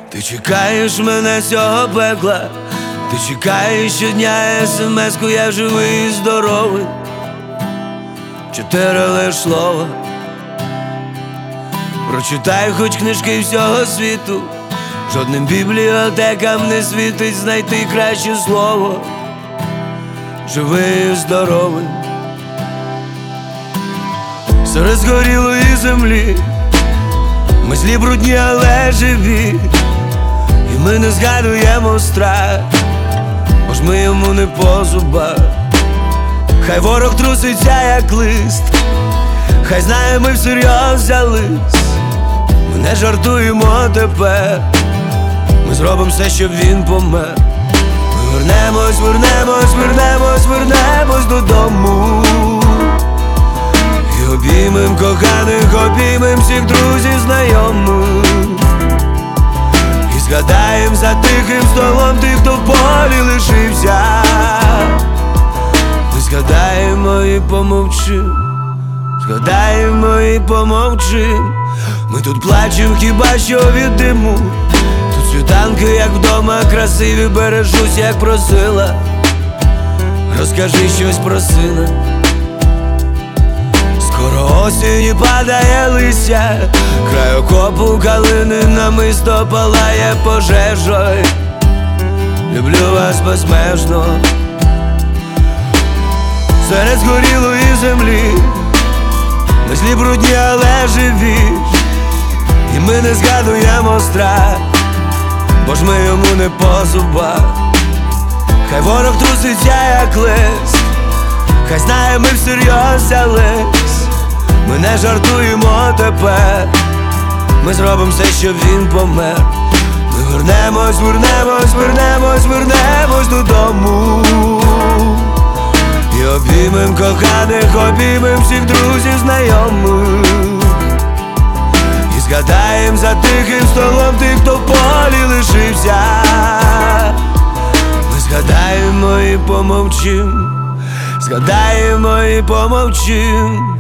Ти чекаєш мене з цього пекла, ти чекаєш щодня смс-ку, я живий і здоровий. 4 лиш слова. Прочитай хоч книжки всього світу, жодним бібліотекам не світить знайти краще слово. Живий і здоровий. Серед згорілої землі ми злі брудні, але живі, і ми не згадуємо страх, бо ж ми йому не по зубах. Хай ворог труситься, як лист, хай знає, ми всерйоз взялись. Ми не жартуємо тепер, ми зробимо все, щоб він помер. Ми вернемось додому. І обіймем коханих, обіймем всіх друзів, знайомих. І згадаєм за тихим столом тих, хто в полі лишився. Ми згадаємо і помовчим, згадаємо і помовчим. Ми тут плачем хіба що від диму. Тут світанки, як вдома, красиві, бережусь, як просила. Розкажи щось про сина. Скоро осінь і падає листя, край окопу калини намисто палає пожежою. Люблю вас безмежно. Серед згорілої землі ми злі брудні, але живі, і ми не згадуємо страх, бо ж ми йому не по зубах. Хай ворог труситься, як лист, хай знає, ми всерйоз взялись. Ми не жартуємо тепер, ми зробимо все, щоб він помер. Ми вернемось додому. І обіймем коханих, обіймем всіх друзів, знайомих. І згадаєм за тихим столом тих, хто в полі лишився. Ми згадаємо і помовчим, згадаємо і помовчим.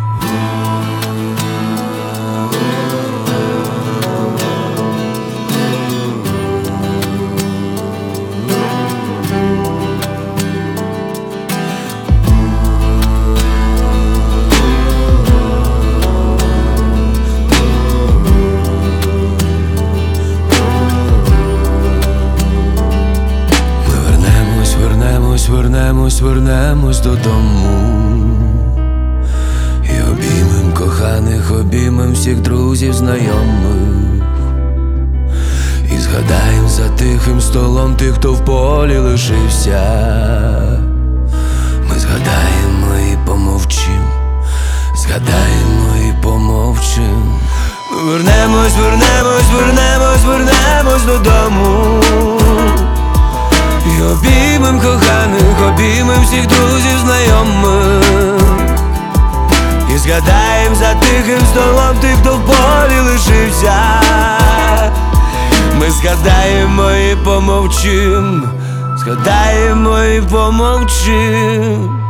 Вернемось додому. І обіймем коханих, обіймем всіх друзів, знайомих. І згадаєм за тихим столом тих, хто в полі лишився. Ми згадаємо і помовчим, згадаємо і помовчим. Ми вернемось додому. І обіймем коханих, обіймем всіх друзів, знайомих. І згадаєм за тихим столом тих, хто в полі лишився. Ми згадаємо і помовчим, згадаємо і помовчим.